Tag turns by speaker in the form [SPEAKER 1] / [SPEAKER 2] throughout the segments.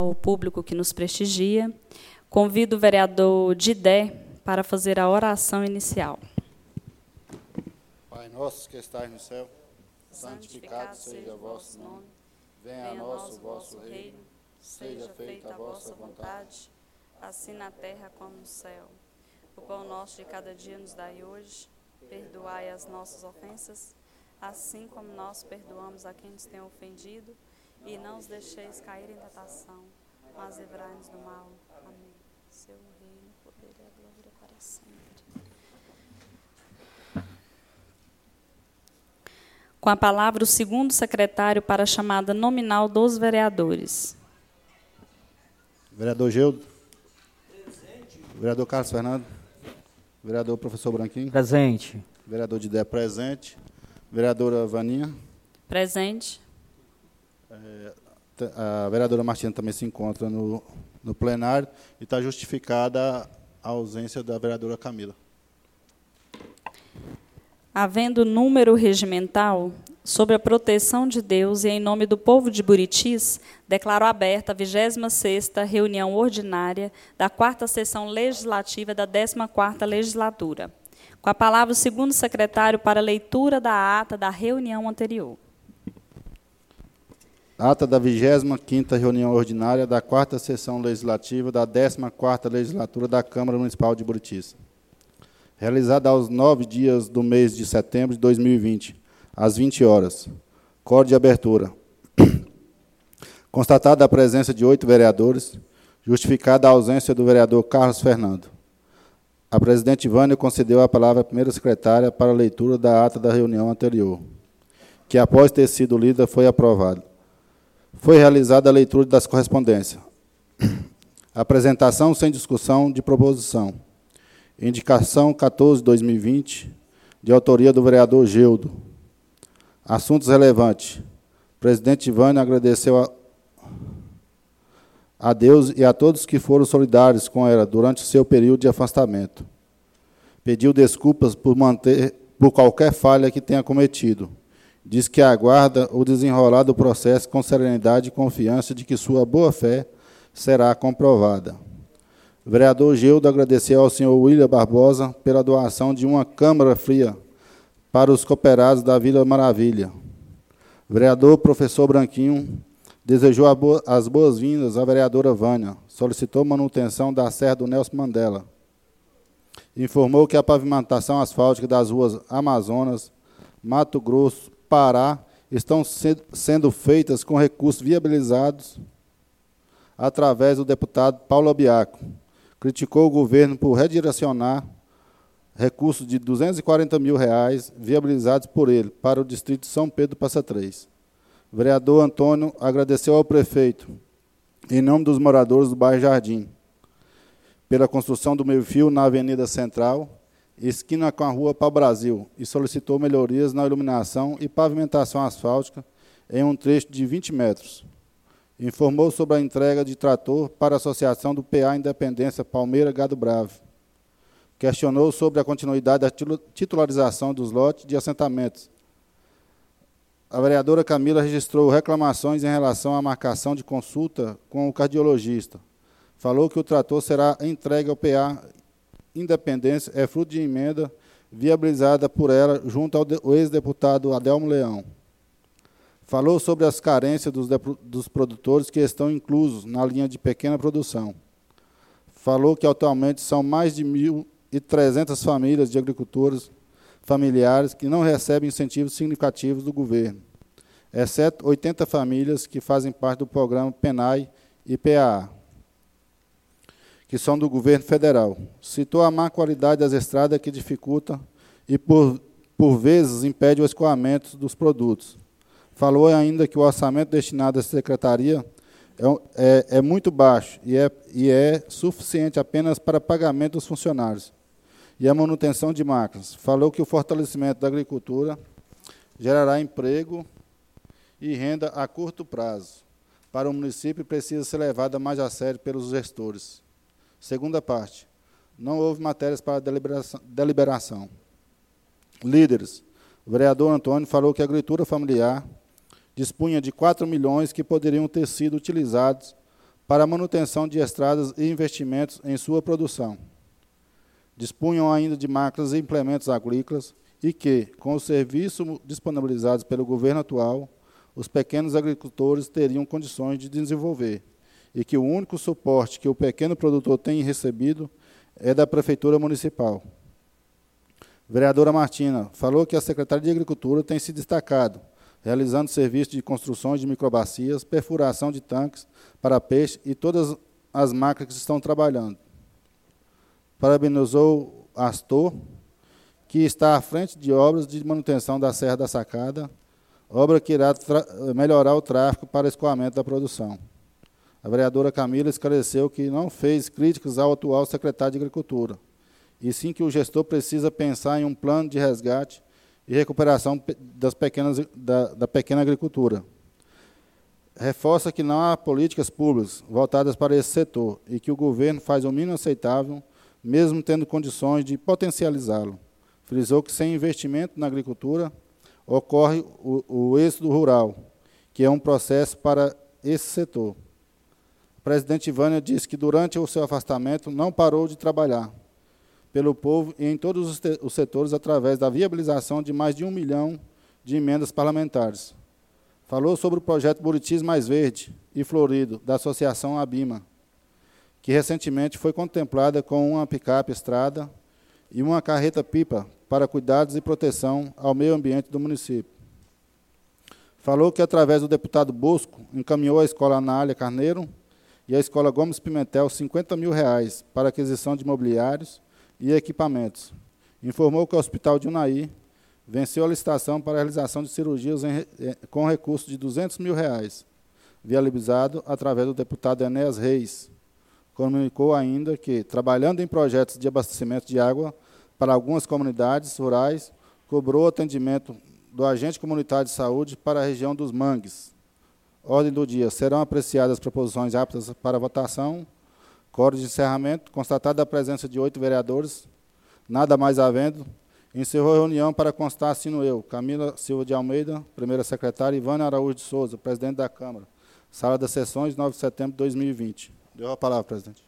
[SPEAKER 1] ao público que nos prestigia. Convido o vereador Didé para fazer a oração inicial.
[SPEAKER 2] Pai nosso que estais no céu, santificado seja o vosso nome. Venha a nós o vosso reino, seja feita a vossa vontade, assim na terra como no céu. O pão nosso de cada dia nos dai hoje, perdoai as nossas ofensas, assim como nós perdoamos a quem nos tem ofendido, e não os deixeis cair em tentação, mas livrai-nos do mal. Amém. Seu reino, o poder e a glória para sempre. Com a palavra, o segundo secretário para a chamada nominal dos vereadores. Vereador Geudo. Presente. Vereador Carlos Fernando. Vereador Professor Branquinho.
[SPEAKER 3] Presente.
[SPEAKER 2] Vereador Didé, presente. Vereadora Vaninha.
[SPEAKER 1] Presente.
[SPEAKER 2] A vereadora Martina também se encontra no plenário e está justificada a ausência da vereadora Camila.
[SPEAKER 1] Havendo número regimental, sob a proteção de Deus e em nome do povo de Buritis, declaro aberta a 26ª reunião ordinária da 4ª sessão legislativa da 14ª legislatura. Com a palavra, o segundo secretário para leitura da ata da reunião anterior.
[SPEAKER 2] Ata da 25ª reunião ordinária da 4ª sessão legislativa da 14ª legislatura da Câmara Municipal de Buritis. Realizada aos 9 dias do mês de setembro de 2020, às 20 horas. Código de abertura. Constatada a presença de 8 vereadores, justificada a ausência do vereador Carlos Fernando. A presidente Vânia concedeu a palavra à primeira secretária para a leitura da ata da reunião anterior, que, após ter sido lida, foi aprovada. Foi realizada a leitura das correspondências. Apresentação sem discussão de proposição. Indicação 14/2020, de autoria do vereador Geudo. Assuntos relevantes. Presidente Vânia agradeceu a Deus e a todos que foram solidários com ela durante o seu período de afastamento. Pediu desculpas por qualquer falha que tenha cometido. Diz que aguarda o desenrolar do processo com serenidade e confiança de que sua boa-fé será comprovada. O vereador Geudo agradeceu ao senhor William Barbosa pela doação de uma câmara fria para os cooperados da Vila Maravilha. O vereador Professor Branquinho desejou as boas-vindas à vereadora Vânia, solicitou manutenção da Serra do Nelson Mandela. Informou que a pavimentação asfáltica das ruas Amazonas, Mato Grosso, Pará, estão sendo feitas com recursos viabilizados através do deputado Paulo Abiaco. Criticou o governo por redirecionar recursos de R$ 240 mil viabilizados por ele para o distrito de São Pedro Passa Três. O vereador Antônio agradeceu ao prefeito, em nome dos moradores do bairro Jardim, pela construção do meio-fio na Avenida Central, esquina com a Rua Pau Brasil, e solicitou melhorias na iluminação e pavimentação asfáltica em um trecho de 20 metros. Informou sobre a entrega de trator para a Associação do PA Independência Palmeira Gado Bravo. Questionou sobre a continuidade da titularização dos lotes de assentamentos. A vereadora Camila registrou reclamações em relação à marcação de consulta com o cardiologista. Falou que o trator será entregue ao PA Independência, é fruto de emenda viabilizada por ela junto ao ex-deputado Adelmo Leão. Falou sobre as carências dos produtores que estão inclusos na linha de pequena produção. Falou que atualmente são mais de 1.300 famílias de agricultores familiares que não recebem incentivos significativos do governo, exceto 80 famílias que fazem parte do programa PENAI e PAA, que são do governo federal. Citou a má qualidade das estradas que dificulta e, por vezes, impede o escoamento dos produtos. Falou ainda que o orçamento destinado à secretaria é muito baixo e é suficiente apenas para pagamento dos funcionários e a manutenção de máquinas. Falou que o fortalecimento da agricultura gerará emprego e renda a curto prazo para o município e precisa ser levada mais a sério pelos gestores. Segunda parte, não houve matérias para deliberação. Líderes, o vereador Antônio falou que a agricultura familiar dispunha de 4 milhões que poderiam ter sido utilizados para a manutenção de estradas e investimentos em sua produção. Dispunham ainda de máquinas e implementos agrícolas e que, com os serviços disponibilizados pelo governo atual, os pequenos agricultores teriam condições de desenvolver, e que o único suporte que o pequeno produtor tem recebido é da Prefeitura Municipal. Vereadora Martina falou que a Secretaria de Agricultura tem se destacado, realizando serviços de construções de microbacias, perfuração de tanques para peixe e todas as máquinas que estão trabalhando. Parabenizou Astor, que está à frente de obras de manutenção da Serra da Sacada, obra que irá melhorar o tráfego para escoamento da produção. A vereadora Camila esclareceu que não fez críticas ao atual secretário de Agricultura, e sim que o gestor precisa pensar em um plano de resgate e recuperação da pequena agricultura. Reforça que não há políticas públicas voltadas para esse setor e que o governo faz o mínimo aceitável, mesmo tendo condições de potencializá-lo. Frisou que sem investimento na agricultura ocorre o êxodo rural, que é um processo para esse setor. A presidente Vânia disse que durante o seu afastamento não parou de trabalhar pelo povo e em todos os setores através da viabilização de mais de 1 milhão de emendas parlamentares. Falou sobre o projeto Buritis Mais Verde e Florido, da Associação Abima, que recentemente foi contemplada com uma picape estrada e uma carreta-pipa para cuidados e proteção ao meio ambiente do município. Falou que, através do deputado Bosco, encaminhou à Escola Anália Carneiro e à Escola Gomes Pimentel R$50 mil para aquisição de mobiliários e equipamentos. Informou que o Hospital de Unai venceu a licitação para a realização de cirurgias com recurso de R$200 mil, viabilizado através do deputado Enéas Reis. Comunicou ainda que, trabalhando em projetos de abastecimento de água para algumas comunidades rurais, cobrou o atendimento do agente comunitário de saúde para a região dos Mangues. Ordem do dia. Serão apreciadas proposições aptas para votação. Quórum de encerramento. Constatada a presença de 8 vereadores, nada mais havendo, encerrou a reunião para constar, assino eu, Camila Silva de Almeida, primeira secretária, Ivânia Araújo de Souza, presidente da Câmara. Sala das Sessões, 9 de setembro de 2020. Deu a palavra, presidente.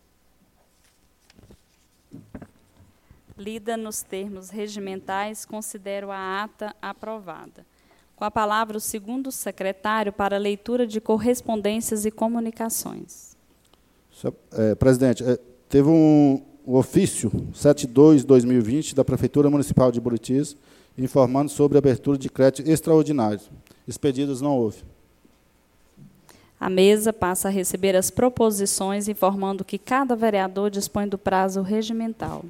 [SPEAKER 1] Lida nos termos regimentais, considero a ata aprovada. Com a palavra, o segundo secretário para leitura de correspondências e comunicações.
[SPEAKER 2] Presidente, teve um ofício 72/2020 da Prefeitura Municipal de Buritis, informando sobre a abertura de crédito extraordinário. Expedidos não houve.
[SPEAKER 1] A mesa passa a receber as proposições, informando que cada vereador dispõe do prazo regimental.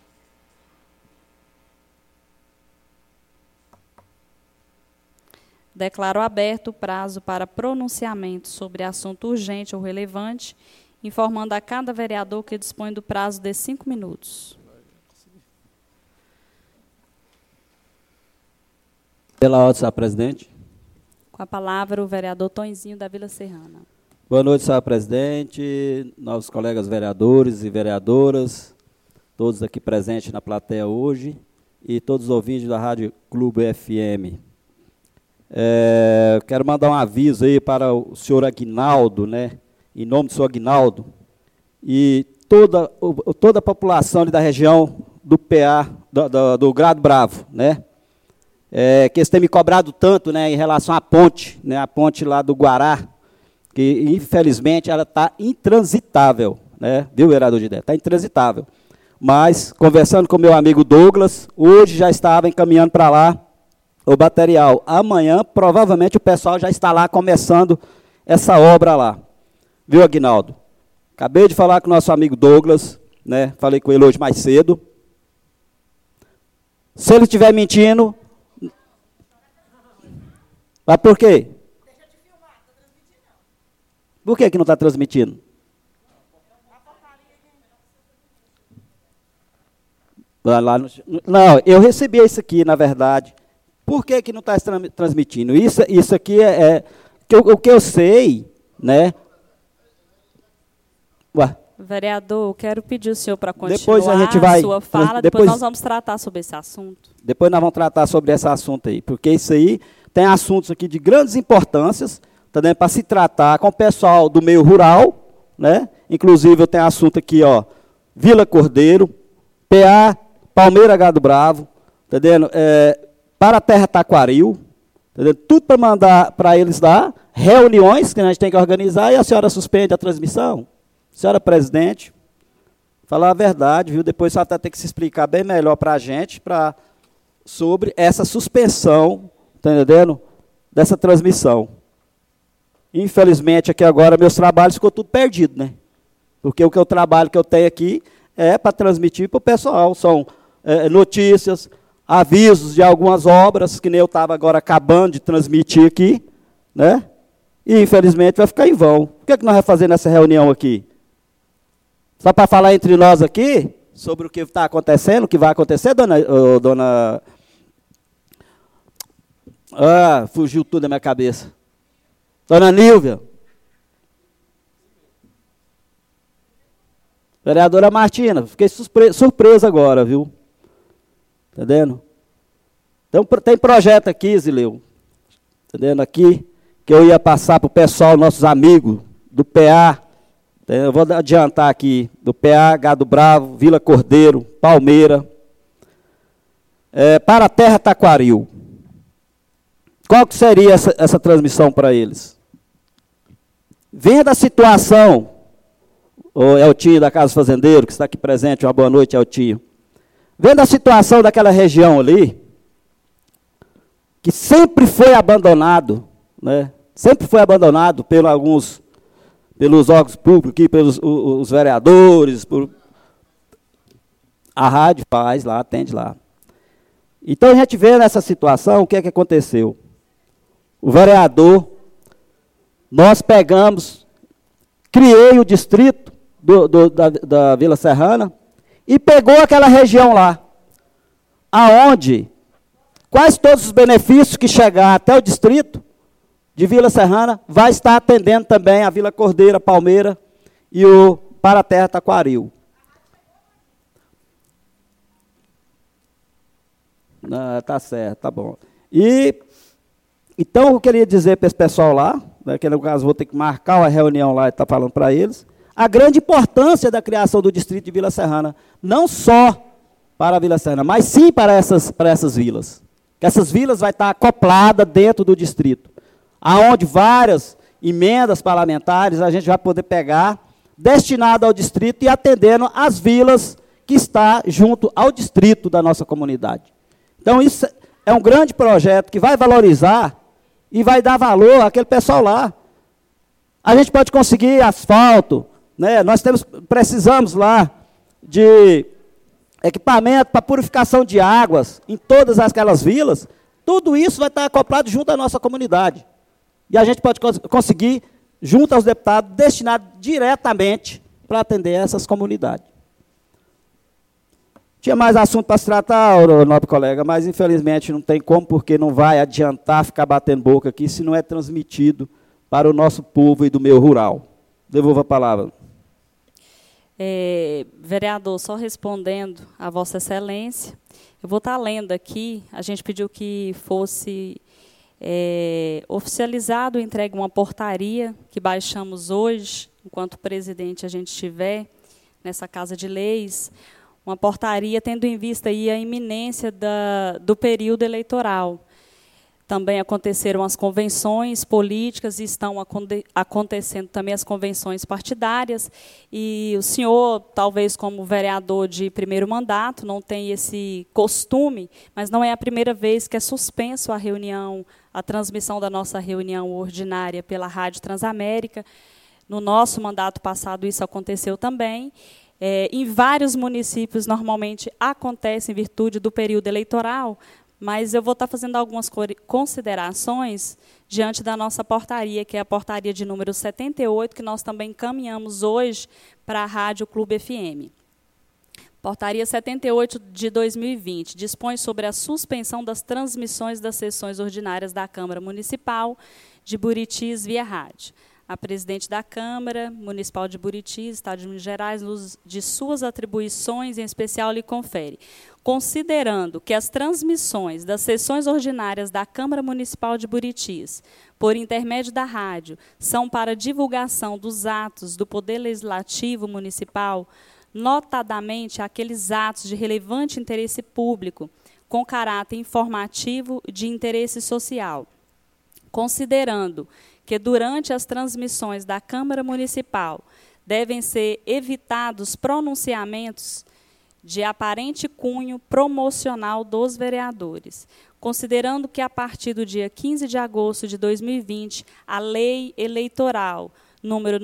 [SPEAKER 1] Declaro aberto o prazo para pronunciamento sobre assunto urgente ou relevante, informando a cada vereador que dispõe do prazo de 5 minutos.
[SPEAKER 3] Pela ordem, senhor presidente.
[SPEAKER 1] Com a palavra, o vereador Tonzinho, da Vila Serrana.
[SPEAKER 3] Boa noite, senhor presidente, novos colegas vereadores e vereadoras, todos aqui presentes na plateia hoje, e todos os ouvintes da Rádio Clube FM. Quero mandar um aviso aí para o senhor Aguinaldo, né, em nome do senhor Aguinaldo, e toda a população ali da região do PA, do Grado Bravo, né, que eles têm me cobrado tanto, né, em relação à ponte, né, a ponte lá do Guará, que infelizmente ela está intransitável, né, viu, vereador Gidé? Está intransitável. Mas, conversando com meu amigo Douglas, hoje já estava encaminhando para lá o material. Amanhã, provavelmente, o pessoal já está lá começando essa obra lá. Viu, Aguinaldo? Acabei de falar com o nosso amigo Douglas, né? Falei com ele hoje mais cedo. Se ele estiver mentindo... Mas por quê? Deixa de filmar, está transmitindo não. Por que não está transmitindo? Não, eu recebi isso aqui, na verdade. Por que não está transmitindo? Isso aqui o que eu sei, né? Ué.
[SPEAKER 1] Vereador, quero pedir o senhor para continuar
[SPEAKER 3] depois a gente vai,
[SPEAKER 1] a sua fala, depois nós vamos tratar sobre esse assunto. Depois
[SPEAKER 3] nós vamos tratar sobre esse assunto aí, porque isso aí tem assuntos aqui de grandes importâncias, também para se tratar com o pessoal do meio rural, né? Inclusive, eu tenho assunto aqui, ó, Vila Cordeiro, PA, Palmeira Gado Bravo, entendendo? Para a Terra Taquaril, entendeu? Tudo para mandar para eles lá, reuniões que a gente tem que organizar, e a senhora suspende a transmissão. Senhora presidente, falar a verdade, viu? Depois a senhora vai ter que se explicar bem melhor para a gente sobre essa suspensão, tá entendendo? Dessa transmissão. Infelizmente, aqui agora, meus trabalhos ficou tudo perdido, né? Porque o trabalho que eu tenho aqui é para transmitir para o pessoal. São notícias, avisos de algumas obras, que nem eu estava agora acabando de transmitir aqui, né? E, infelizmente, vai ficar em vão. O que é que nós vamos fazer nessa reunião aqui? Só para falar entre nós aqui, sobre o que está acontecendo, o que vai acontecer, dona... Ah, fugiu tudo da minha cabeça. Dona Nílvia. Vereadora Martina, fiquei surpresa agora, viu? Entendendo? Então, tem projeto aqui, Zileu, entendendo? Aqui, que eu ia passar para o pessoal, nossos amigos do PA, eu vou adiantar aqui, do PA, Gado Bravo, Vila Cordeiro, Palmeira, para a Terra Taquaril. Qual que seria essa transmissão para eles? Vendo a situação, o Eltinho da Casa Fazendeiro, que está aqui presente, uma boa noite, Eltinho. Vendo a situação daquela região ali, que sempre foi abandonado, né? Sempre foi abandonado pelos órgãos públicos, aqui, pelos os vereadores, a rádio faz lá, atende lá. Então, a gente vê nessa situação, o que é que aconteceu? O vereador, nós pegamos, criei o distrito da Vila Serrana e pegou aquela região lá, aonde quase todos os benefícios que chegar até o distrito de Vila Serrana vai estar atendendo também a Vila Cordeiro, a Palmeira e o Para a Terra Taquaril. Tá certo, tá bom. Então, eu queria dizer para esse pessoal lá, né, que no caso vou ter que marcar uma reunião lá e estar falando para eles, a grande importância da criação do distrito de Vila Serrana, não só para a Vila Serrana, mas sim para essas vilas. Que essas vilas vão estar acopladas dentro do distrito, aonde várias emendas parlamentares a gente vai poder pegar, destinado ao distrito e atendendo as vilas que está junto ao distrito da nossa comunidade. Então, isso é um grande projeto que vai valorizar e vai dar valor àquele pessoal lá. A gente pode conseguir asfalto, né? Nós precisamos lá de equipamento para purificação de águas em todas aquelas vilas. Tudo isso vai estar acoplado junto à nossa comunidade. E a gente pode conseguir, junto aos deputados, destinar diretamente para atender essas comunidades. Tinha mais assunto para se tratar, nobre colega, mas infelizmente não tem como, porque não vai adiantar ficar batendo boca aqui se não é transmitido para o nosso povo e do meio rural. Devolvo a palavra.
[SPEAKER 1] Vereador, só respondendo a Vossa Excelência, eu vou estar lendo aqui, a gente pediu que fosse oficializado, entregue uma portaria que baixamos hoje, enquanto o presidente a gente estiver nessa Casa de Leis, uma portaria tendo em vista aí a iminência do período eleitoral. Também aconteceram as convenções políticas e estão acontecendo também as convenções partidárias. E o senhor, talvez como vereador de primeiro mandato, não tem esse costume, mas não é a primeira vez que é suspenso a transmissão da nossa reunião ordinária pela Rádio Transamérica. No nosso mandato passado isso aconteceu também. Em vários municípios, normalmente, acontece em virtude do período eleitoral, mas eu vou estar fazendo algumas considerações diante da nossa portaria, que é a portaria de número 78, que nós também encaminhamos hoje para a Rádio Clube FM. Portaria 78 de 2020 dispõe sobre a suspensão das transmissões das sessões ordinárias da Câmara Municipal de Buritis via rádio. a presidente da Câmara Municipal de Buriti, Estado de Minas Gerais, de suas atribuições, em especial, lhe confere. Considerando que as transmissões das sessões ordinárias da Câmara Municipal de Buriti, por intermédio da rádio, são para divulgação dos atos do Poder Legislativo Municipal, notadamente aqueles atos de relevante interesse público, com caráter informativo de interesse social. Considerando que, durante as transmissões da Câmara Municipal, devem ser evitados pronunciamentos de aparente cunho promocional dos vereadores. Considerando que, a partir do dia 15 de agosto de 2020, a Lei Eleitoral número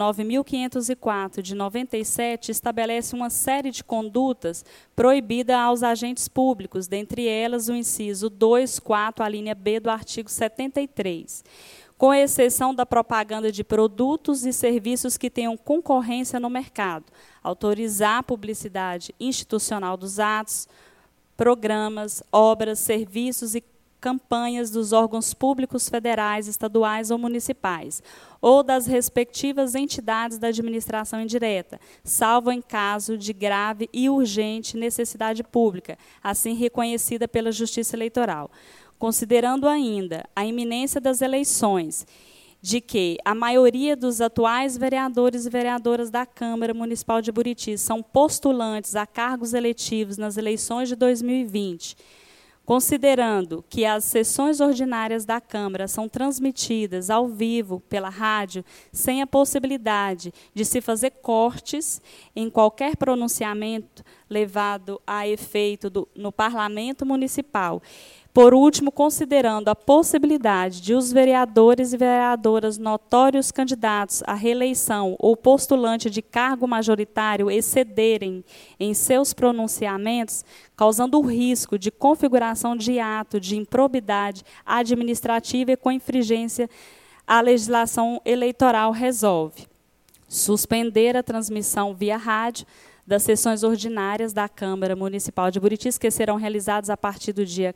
[SPEAKER 1] 9.504, de 97, estabelece uma série de condutas proibidas aos agentes públicos, dentre elas o inciso 2, 4, a linha B do artigo 73, com exceção da propaganda de produtos e serviços que tenham concorrência no mercado, autorizar a publicidade institucional dos atos, programas, obras, serviços e campanhas dos órgãos públicos federais, estaduais ou municipais, ou das respectivas entidades da administração indireta, salvo em caso de grave e urgente necessidade pública, assim reconhecida pela Justiça Eleitoral. Considerando ainda a iminência das eleições, de que a maioria dos atuais vereadores e vereadoras da Câmara Municipal de Buriti são postulantes a cargos eletivos nas eleições de 2020, considerando que as sessões ordinárias da Câmara são transmitidas ao vivo pela rádio, sem a possibilidade de se fazer cortes em qualquer pronunciamento levado a efeito no Parlamento Municipal. Por último, considerando a possibilidade de os vereadores e vereadoras notórios candidatos à reeleição ou postulante de cargo majoritário excederem em seus pronunciamentos, causando o risco de configuração de ato de improbidade administrativa e com infringência à legislação eleitoral, resolve suspender a transmissão via rádio das sessões ordinárias da Câmara Municipal de Buriti, que serão realizadas a partir do dia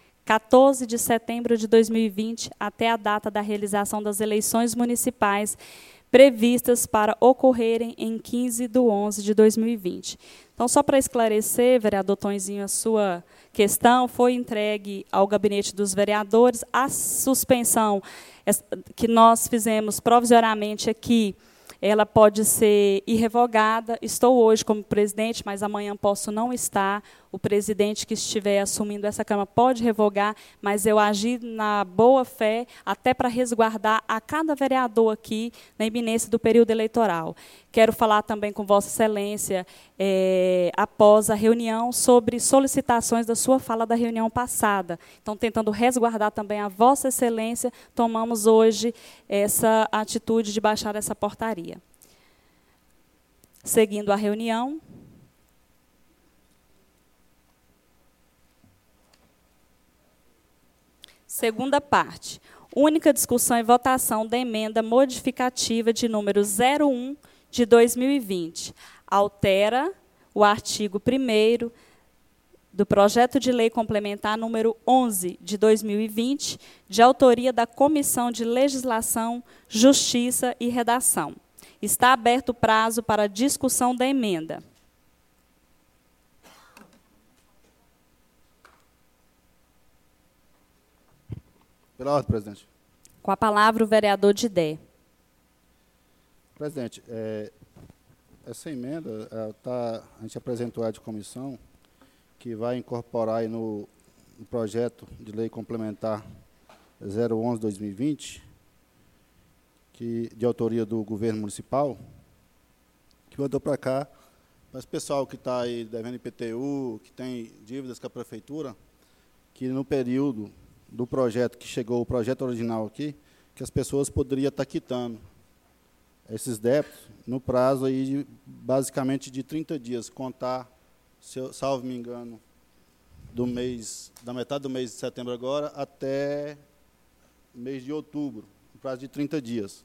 [SPEAKER 1] 14 de setembro de 2020, até a data da realização das eleições municipais previstas para ocorrerem em 15 de 11 de 2020. Então, só para esclarecer, vereador Tonzinho, a sua questão, foi entregue ao gabinete dos vereadores a suspensão que nós fizemos provisoriamente aqui. Ela pode ser irrevogada. Estou hoje como presidente, mas amanhã posso não estar. O presidente que estiver assumindo essa Câmara pode revogar, mas eu agi na boa fé, até para resguardar a cada vereador aqui na iminência do período eleitoral. Quero falar também com Vossa Excelência, após a reunião, sobre solicitações da sua fala da reunião passada. Então, tentando resguardar também a Vossa Excelência, tomamos hoje essa atitude de baixar essa portaria. Seguindo a reunião. Segunda parte. Única discussão e votação da emenda modificativa de número 01 de 2020. Altera o artigo 1º do projeto de lei complementar número 11 de 2020, de autoria da Comissão de Legislação, Justiça e Redação. Está aberto o prazo para discussão da emenda.
[SPEAKER 2] Pela ordem, presidente.
[SPEAKER 1] Com a palavra, o vereador Didé.
[SPEAKER 2] Presidente, essa emenda, a gente apresentou a de comissão, que vai incorporar aí no projeto de lei complementar 011-2020, de autoria do governo municipal, que mandou para cá, para esse pessoal que está aí devendo IPTU, que tem dívidas com a prefeitura, que no período do projeto, que chegou o projeto original aqui, que as pessoas poderiam estar quitando esses débitos no prazo aí basicamente de 30 dias, contar, salvo me engano, da metade do mês de setembro agora até mês de outubro, no prazo de 30 dias,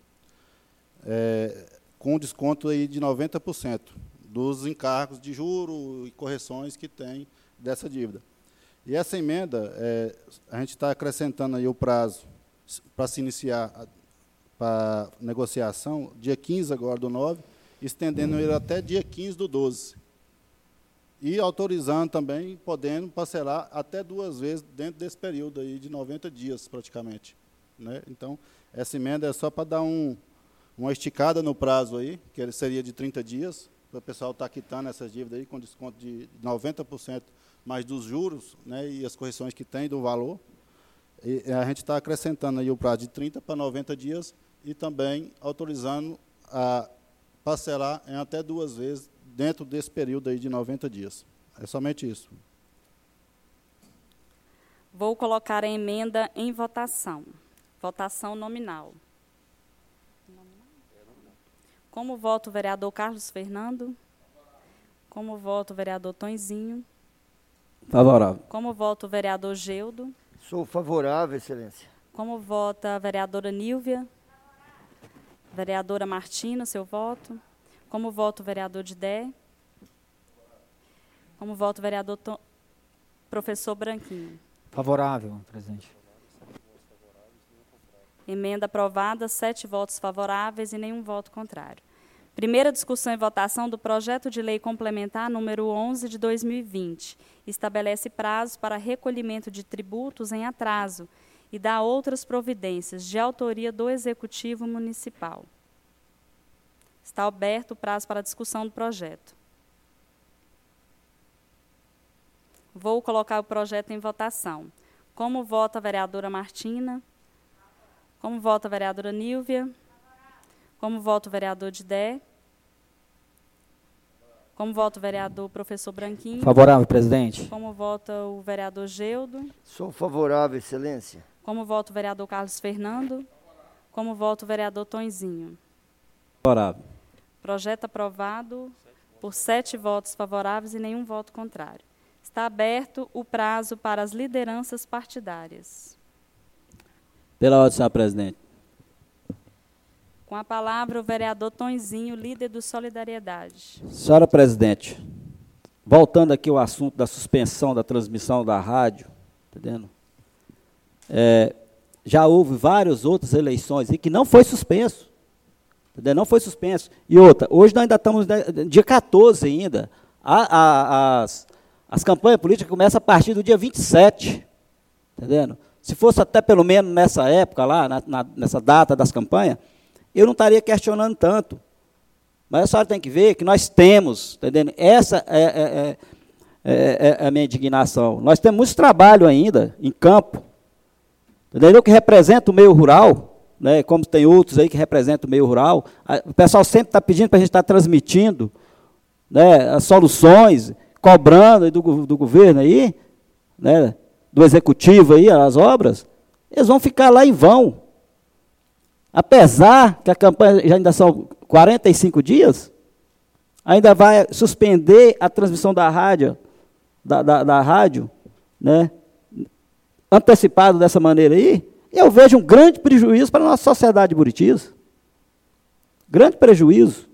[SPEAKER 2] com desconto aí de 90% dos encargos de juros e correções que tem dessa dívida. E essa emenda, a gente está acrescentando aí o prazo para se iniciar, para negociação, dia 15 agora do 9, estendendo ele até dia 15 do 12. E autorizando também, podendo parcelar até 2 vezes dentro desse período aí de 90 dias, praticamente. Né? Então, essa emenda é só para dar uma esticada no prazo aí, que ele seria de 30 dias, para o pessoal estar quitando essas dívidas aí com desconto de 90% mais dos juros, né, e as correções que tem do valor. E a gente está acrescentando aí o prazo de 30 para 90 dias e também autorizando a parcelar em até 2 vezes dentro desse período aí de 90 dias. É somente isso.
[SPEAKER 1] Vou colocar a emenda em votação. Votação nominal. Como vota o vereador Carlos Fernando? Como vota o vereador Tonzinho?
[SPEAKER 3] Favorável.
[SPEAKER 1] Como vota o vereador Geudo?
[SPEAKER 4] Sou favorável, excelência.
[SPEAKER 1] Como vota a vereadora Nílvia? Vereadora Martina, seu voto. Como vota o vereador Didé? Como vota o vereador professor Branquinho?
[SPEAKER 5] Favorável, presidente.
[SPEAKER 1] Emenda aprovada, 7 votos favoráveis e nenhum voto contrário. Primeira discussão e votação do projeto de lei complementar número 11 de 2020. Estabelece prazos para recolhimento de tributos em atraso e dá outras providências de autoria do Executivo Municipal. Está aberto o prazo para discussão do projeto. Vou colocar o projeto em votação. Como vota a vereadora Martina? Como vota a vereadora Nílvia? Como vota o vereador Didé? Como vota o vereador professor Branquinho?
[SPEAKER 5] Favorável, presidente.
[SPEAKER 1] Como vota o vereador Geudo?
[SPEAKER 4] Sou favorável, excelência.
[SPEAKER 1] Como vota o vereador Carlos Fernando? Como vota o vereador Tonzinho?
[SPEAKER 3] Favorável.
[SPEAKER 1] Projeto aprovado por 7 votos favoráveis e nenhum voto contrário. Está aberto o prazo para as lideranças partidárias.
[SPEAKER 3] Pela ordem, senhor presidente.
[SPEAKER 1] Com a palavra, o vereador Tonzinho, líder do Solidariedade.
[SPEAKER 3] Senhora presidente, voltando aqui ao assunto da suspensão da transmissão da rádio, entendendo? Já houve várias outras eleições e que não foi suspenso. Entendeu? Não foi suspenso. E outra, hoje nós ainda estamos dia 14 ainda. As campanhas políticas começam a partir do dia 27. Entendendo? Se fosse até pelo menos nessa época lá, nessa data das campanhas, eu não estaria questionando tanto. Mas a senhora tem que ver que nós temos, entendendo? Essa é a minha indignação. Nós temos muito trabalho ainda em campo. Entendeu? Eu que represento o meio rural, né, como tem outros aí que representam o meio rural, o pessoal sempre está pedindo para a gente estar transmitindo, né, as soluções, cobrando aí do governo aí, né, do executivo aí, as obras, eles vão ficar lá em vão. Apesar que a campanha já ainda são 45 dias, ainda vai suspender a transmissão da rádio, da rádio, né, antecipado dessa maneira aí, eu vejo um grande prejuízo para a nossa sociedade de Buritis. Grande prejuízo.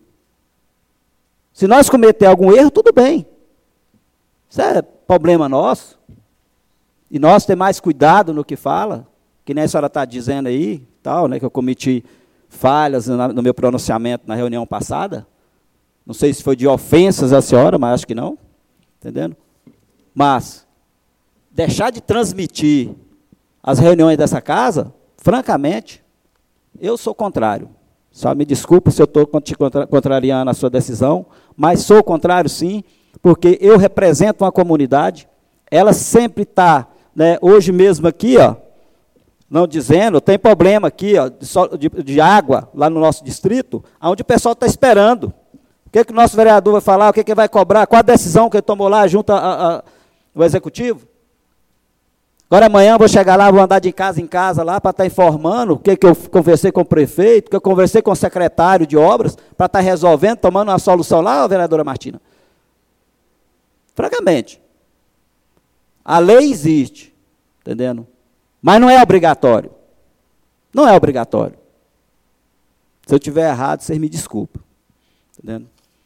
[SPEAKER 3] Se nós cometer algum erro, tudo bem. Isso é problema nosso. E nós ter mais cuidado no que fala, que nem a senhora está dizendo aí, tal, né, que eu cometi falhas no meu pronunciamento na reunião passada. Não sei se foi de ofensas à senhora, mas acho que não. Entendendo? Mas deixar de transmitir as reuniões dessa casa, francamente, eu sou contrário. Só me desculpe se eu estou te contrariando a sua decisão, mas sou contrário sim, porque eu represento uma comunidade, ela sempre está, né, hoje mesmo aqui, ó, não dizendo, tem problema aqui ó, de água lá no nosso distrito, onde o pessoal está esperando. O que o nosso vereador vai falar, o que ele vai cobrar, qual a decisão que ele tomou lá junto ao executivo? Agora amanhã eu vou chegar lá, vou andar de casa em casa lá para estar informando o que eu conversei com o prefeito, o que eu conversei com o secretário de obras, para estar resolvendo, tomando uma solução lá, vereadora Martina. Francamente, a lei existe, entendendo? Mas não é obrigatório. Não é obrigatório. Se eu estiver errado, vocês me desculpem. Entendendo?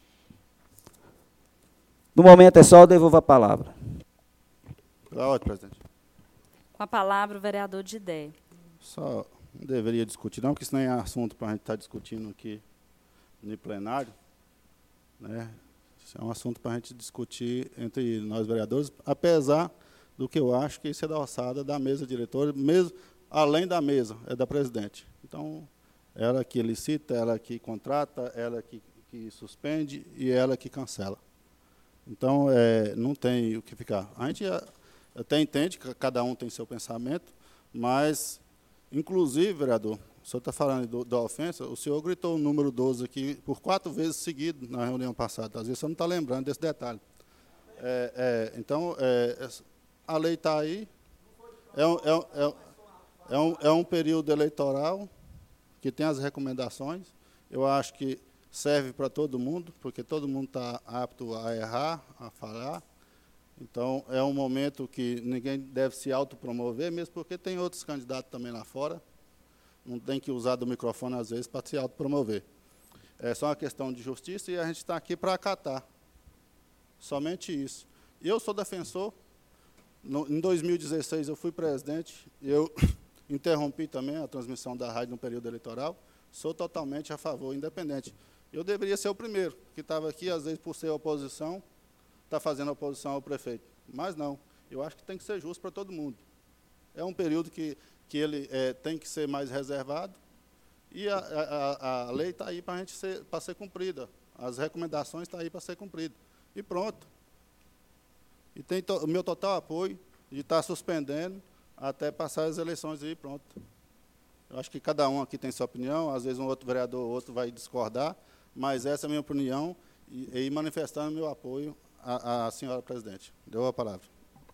[SPEAKER 3] No momento é só, eu devolvo a palavra.
[SPEAKER 2] Pela ordem, presidente.
[SPEAKER 1] Com a palavra, o vereador Didé.
[SPEAKER 2] Só Não deveria discutir, não, porque isso nem é assunto para a gente estar discutindo aqui no plenário, né? Isso é um assunto para a gente discutir entre nós vereadores, apesar do que eu acho que isso é da alçada da mesa diretora, mesmo além da mesa, é da presidente. Então, ela que licita, ela que contrata, ela que suspende e ela que cancela. Então, não tem o que ficar. A gente até entende que cada um tem seu pensamento, mas, inclusive, vereador, o senhor está falando da ofensa, o senhor gritou o número 12 aqui por 4 vezes seguido na reunião passada. Às vezes você não está lembrando desse detalhe. Então, a lei está aí. É um período eleitoral que tem as recomendações. Eu acho que serve para todo mundo, porque todo mundo está apto a errar, a falhar. Então, é um momento que ninguém deve se autopromover, mesmo porque tem outros candidatos também lá fora. Não tem que usar do microfone, às vezes, para se autopromover. É só uma questão de justiça e a gente está aqui para acatar. Somente isso. Eu sou defensor. Em 2016, eu fui presidente. Eu interrompi também a transmissão da rádio no período eleitoral. Sou totalmente a favor, independente. Eu deveria ser o primeiro, que estava aqui, às vezes, por ser oposição, está fazendo oposição ao prefeito. Mas não. Eu acho que tem que ser justo para todo mundo. É um período que ele tem que ser mais reservado, e a lei está aí para ser cumprida. As recomendações estão aí para ser cumpridas. E pronto. E tem o meu total apoio de estar suspendendo até passar as eleições e pronto. Eu acho que cada um aqui tem sua opinião, às vezes um outro vereador ou outro vai discordar, mas essa é a minha opinião e manifestando meu apoio à senhora presidente. Deu a palavra.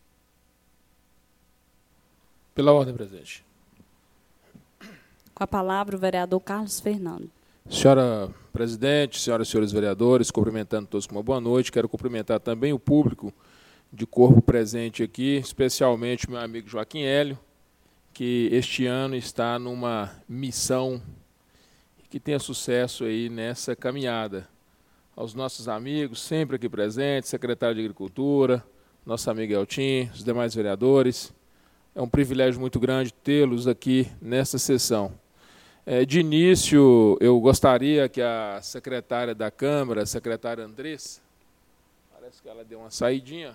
[SPEAKER 6] Pela ordem, presidente.
[SPEAKER 1] Com a palavra, o vereador Carlos Fernando.
[SPEAKER 6] Senhora presidente, senhoras e senhores vereadores, cumprimentando todos com uma boa noite. Quero cumprimentar também o público de corpo presente aqui, especialmente o meu amigo Joaquim Hélio, que este ano está numa missão que tenha sucesso aí nessa caminhada. Aos nossos amigos, sempre aqui presentes, secretário de Agricultura, nosso amigo Eltim, os demais vereadores. É um privilégio muito grande tê-los aqui nesta sessão. De início, eu gostaria que a secretária da Câmara, a secretária Andressa, parece que ela deu uma saidinha,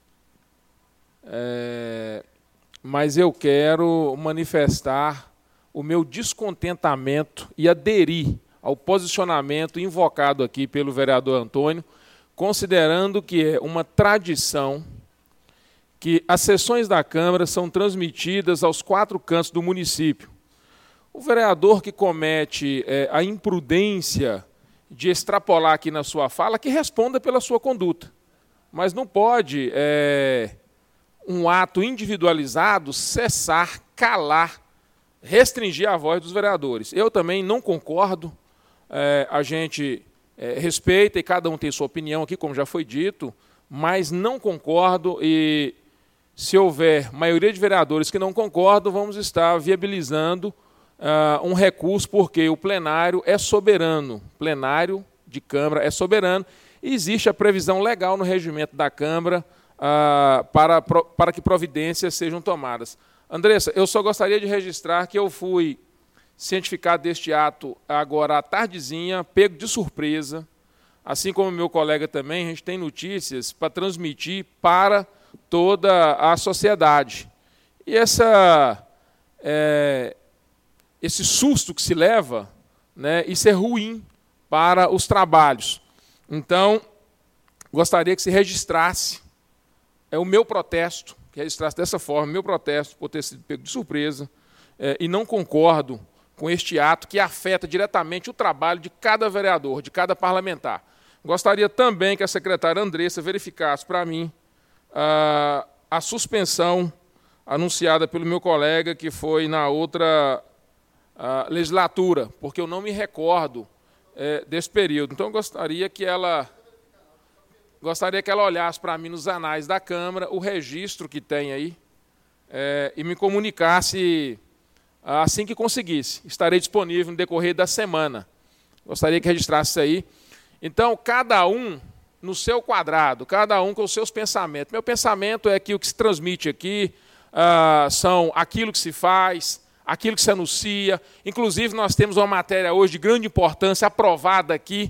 [SPEAKER 6] mas eu quero manifestar o meu descontentamento e aderir ao posicionamento invocado aqui pelo vereador Antônio, considerando que é uma tradição que as sessões da Câmara são transmitidas aos 4 cantos do município. O vereador que comete a imprudência de extrapolar aqui na sua fala, que responda pela sua conduta. Mas não pode um ato individualizado cessar, calar, restringir a voz dos vereadores. Eu também não concordo, a gente respeita e cada um tem sua opinião aqui, como já foi dito, mas não concordo e se houver maioria de vereadores que não concordam, vamos estar viabilizando um recurso, porque o plenário é soberano, o plenário de Câmara é soberano, e existe a previsão legal no regimento da Câmara para que providências sejam tomadas. Andressa, eu só gostaria de registrar que eu fui cientificado deste ato agora à tardezinha, pego de surpresa, assim como meu colega também, a gente tem notícias para transmitir para toda a sociedade. E esse susto que se leva, né, isso é ruim para os trabalhos. Então, gostaria que se registrasse o meu protesto, que registrasse dessa forma, meu protesto por ter sido pego de surpresa, e não concordo com este ato que afeta diretamente o trabalho de cada vereador, de cada parlamentar. Gostaria também que a secretária Andressa verificasse para mim a suspensão anunciada pelo meu colega, que foi na outra legislatura, porque eu não me recordo desse período. Então, gostaria que ela olhasse para mim nos anais da Câmara, o registro que tem aí, e me comunicasse assim que conseguisse. Estarei disponível no decorrer da semana. Gostaria que registrasse isso aí. Então, cada um no seu quadrado, cada um com os seus pensamentos. Meu pensamento é que o que se transmite aqui são aquilo que se faz, aquilo que se anuncia. Inclusive, nós temos uma matéria hoje de grande importância, aprovada aqui,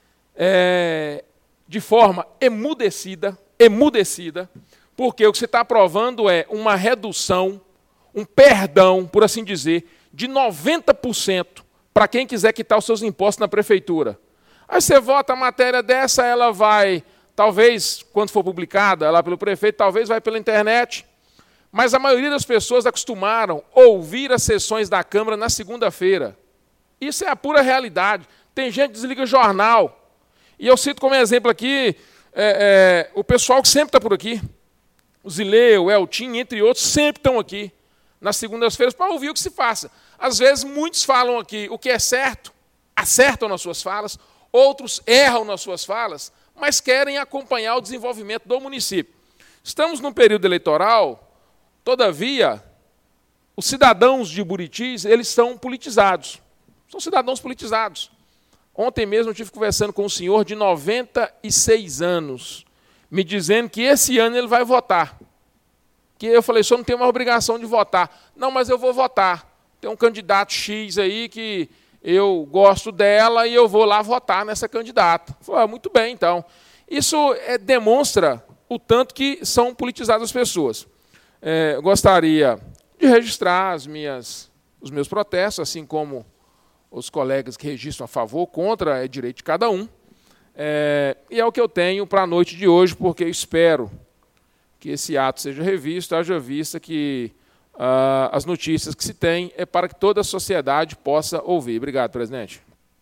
[SPEAKER 6] de forma emudecida, porque o que você está aprovando é uma redução, um perdão, por assim dizer, de 90% para quem quiser quitar os seus impostos na prefeitura. Aí você vota a matéria dessa, ela vai, talvez, quando for publicada lá pelo prefeito, talvez vai pela internet, mas a maioria das pessoas acostumaram a ouvir as sessões da Câmara na segunda-feira. Isso é a pura realidade. Tem gente que desliga jornal. E eu cito como exemplo aqui o pessoal que sempre está por aqui. O Zileu, o Eltim, entre outros, sempre estão aqui nas segundas-feiras para ouvir o que se faça. Às vezes, muitos falam aqui o que é certo, acertam nas suas falas, outros erram nas suas falas, mas querem acompanhar o desenvolvimento do município. Estamos num período eleitoral, todavia, os cidadãos de Buritis, eles são politizados. São cidadãos politizados. Ontem mesmo eu estive conversando com um senhor de 96 anos, me dizendo que esse ano ele vai votar. Que eu falei, o senhor não tem uma obrigação de votar. Não, mas eu vou votar. Tem um candidato X aí que eu gosto dela e eu vou lá votar nessa candidata. Eu falei, muito bem, então. Isso demonstra o tanto que são politizadas as pessoas. Eu gostaria de registrar os meus protestos, assim como os colegas que registram a favor, contra, é direito de cada um. E é o que eu tenho para a noite de hoje, porque eu espero que esse ato seja revisto, haja vista que as notícias que se tem é para que toda a sociedade possa ouvir. Obrigado, presidente.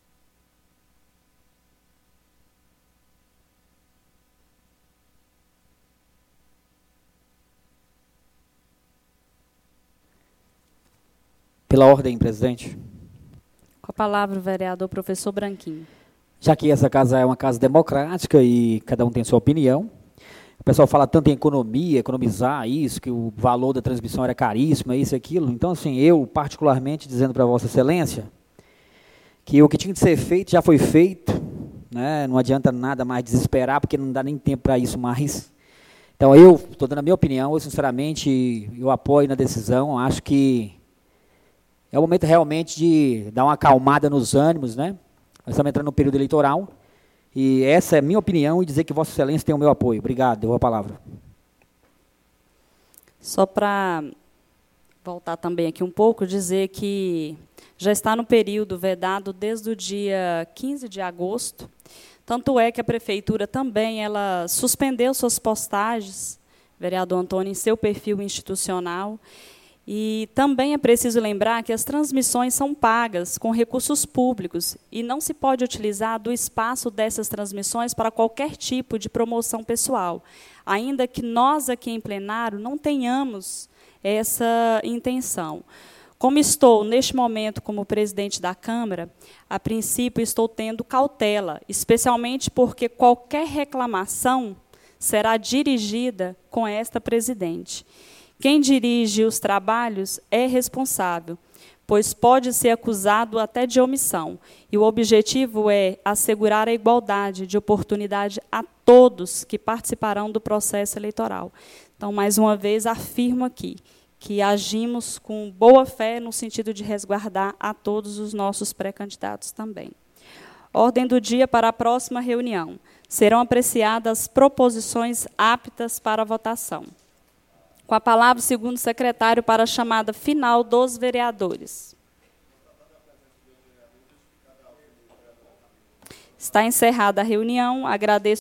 [SPEAKER 5] Pela ordem, presidente.
[SPEAKER 1] Com a palavra o vereador professor Branquinho.
[SPEAKER 5] Já que essa casa é uma casa democrática e cada um tem sua opinião, o pessoal fala tanto em economia, economizar isso, que o valor da transmissão era caríssimo, isso e aquilo. Então, assim, eu, particularmente, dizendo para Vossa Excelência, que o que tinha de ser feito já foi feito, né? Não adianta nada mais desesperar, porque não dá nem tempo para isso mais. Então, eu estou dando a minha opinião, eu, sinceramente, eu apoio na decisão, acho que é o momento realmente de dar uma acalmada nos ânimos, né? Nós estamos entrando no período eleitoral, e essa é a minha opinião e dizer que Vossa Excelência tem o meu apoio. Obrigado, dou a palavra.
[SPEAKER 1] Só para voltar também aqui um pouco, dizer que já está no período vedado desde o dia 15 de agosto, tanto é que a Prefeitura também ela suspendeu suas postagens, vereador Antônio, em seu perfil institucional. E também é preciso lembrar que as transmissões são pagas com recursos públicos e não se pode utilizar do espaço dessas transmissões para qualquer tipo de promoção pessoal, ainda que nós aqui em plenário não tenhamos essa intenção. Como estou, neste momento, como presidente da Câmara, a princípio estou tendo cautela, especialmente porque qualquer reclamação será dirigida com esta presidente. Quem dirige os trabalhos é responsável, pois pode ser acusado até de omissão. E o objetivo é assegurar a igualdade de oportunidade a todos que participarão do processo eleitoral. Então, mais uma vez, afirmo aqui que agimos com boa fé no sentido de resguardar a todos os nossos pré-candidatos também. Ordem do dia para a próxima reunião. Serão apreciadas proposições aptas para votação. Com a palavra, o segundo secretário, para a chamada final dos vereadores. Está encerrada a reunião. Agradeço